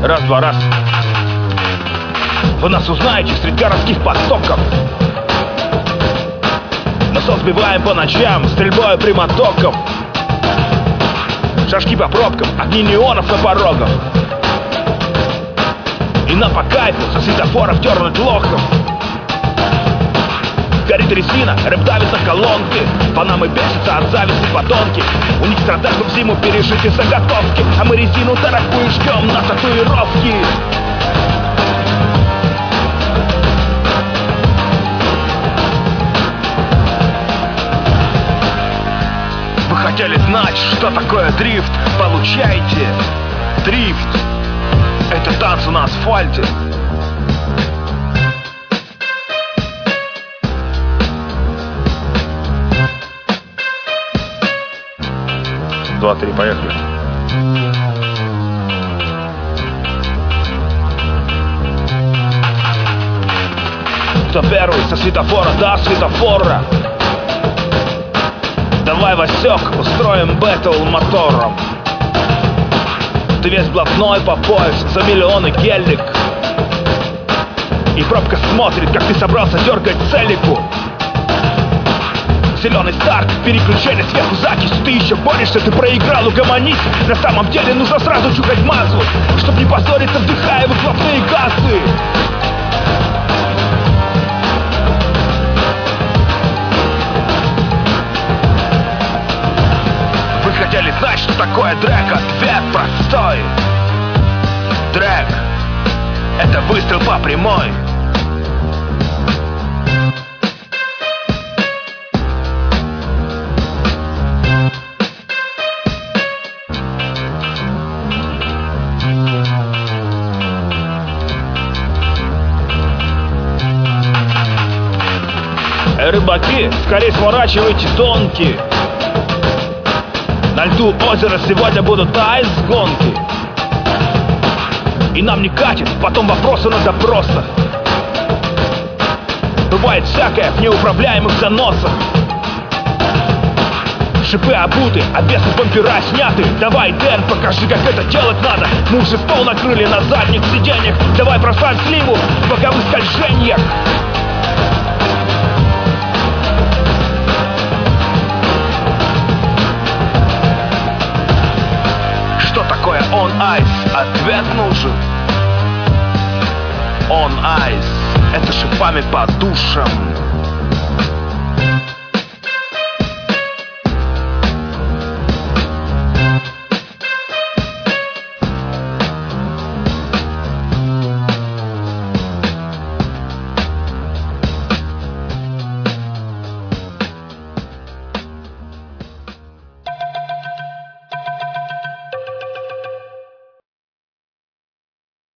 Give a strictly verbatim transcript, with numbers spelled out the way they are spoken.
Раз-два, раз. Вы нас узнаете среди городских потоков. Мы сбиваем по ночам стрельбой прямотоков. Шажки по пробкам, огни неонов на порогах. И нам по кайфу со светофоров дернуть лохом. Горит резина, рэп давит на колонки. Панамы бесятся от зависти подонки. У них страдают в зиму пережить и заготовки. А мы резину дорогую ждем на татуировки. Вы хотели знать, что такое дрифт? Получайте! Дрифт — это танцы на асфальте. Два, три, поехали. Кто первый со светофора до светофора? Давай, Васек, устроим бэтл мотором. Ты весь блатной по пояс, за миллионы гелик. И пробка смотрит, как ты собрался дергать целику. Зеленый старт, переключение сверху закись. Ты еще борешься, ты проиграл, угомонись. На самом деле нужно сразу чухать мазу, чтоб не позориться, вдыхая выхлопные газы. Вы хотели знать, что такое дрэк? Ответ простой. Дрэк — это выстрел по прямой. Рыбаки, скорее сворачивайте донки. На льду озера сегодня будут айс-гонки. И нам не катит, потом вопросы на допросах. Бывает всякое в неуправляемых заносах. Шипы обуты, а бесы бампера сняты. Давай, Дэн, покажи, как это делать надо. Мы уже стол накрыли на задних сиденьях. Давай проставь сливу в боковых скольжениях. Что такое on ice? Ответ нужен. On ice — это шипами по душам.